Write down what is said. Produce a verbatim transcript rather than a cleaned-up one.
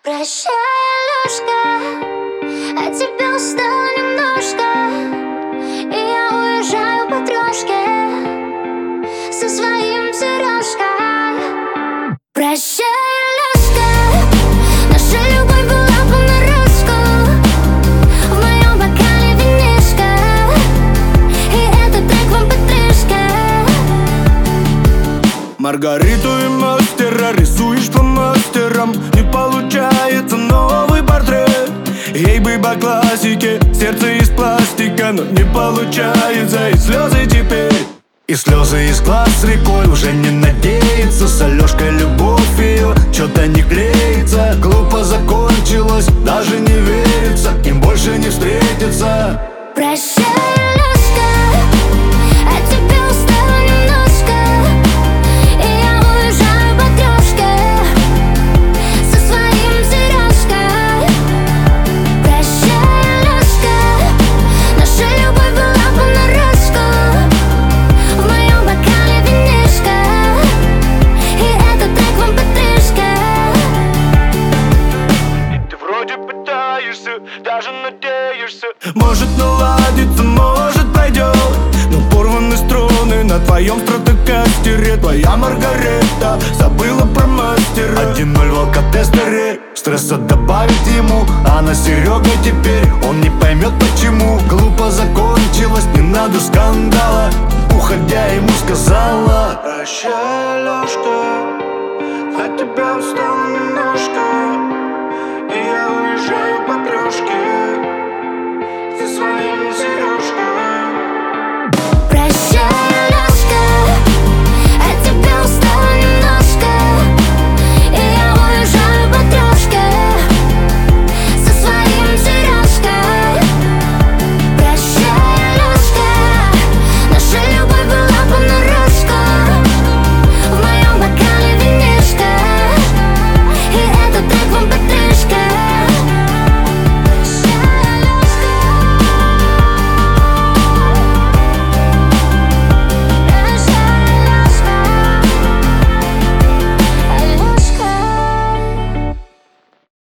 Прощай, Алёшка, от тебя устала немножко, и я уезжаю по трошке со своим Сережкой. Прощай, Алёшка, наша любовь была понарошку. В моем бокале винишко, и этот трек вам потрышка. Маргариту и мастера рисуешь фломастером. Не получается новый портрет. Ей бы по классике, сердце из пластика, но не получается, и слезы теперь. И слезы из глаз рекой, уже не надеется. С Алёшкой любовь ее что-то не клеится. Глупо закончилось, даже не верится, им больше не встретиться. Прощай, Алёшка, от тебя устала немножко, и я уезжаю по трошке со своим Сережкой. Прощай, Алёшка, наша любовь была понарошку. В моем бокале винишко, и этот трек вам потрышка. Ты вроде пытаешься, даже надеешься. Может наладится, может пойдет, но порваны струны на твоем стратокастере. Твоя Маргарета забыла про мастера. Один ноль в алкотестере, стресса добавить ему, а на Серега теперь он не поймет почему. Глупо закончилось, не надо скандала. Уходя ему сказала: прощай, Алёшка, от тебя устала немножко.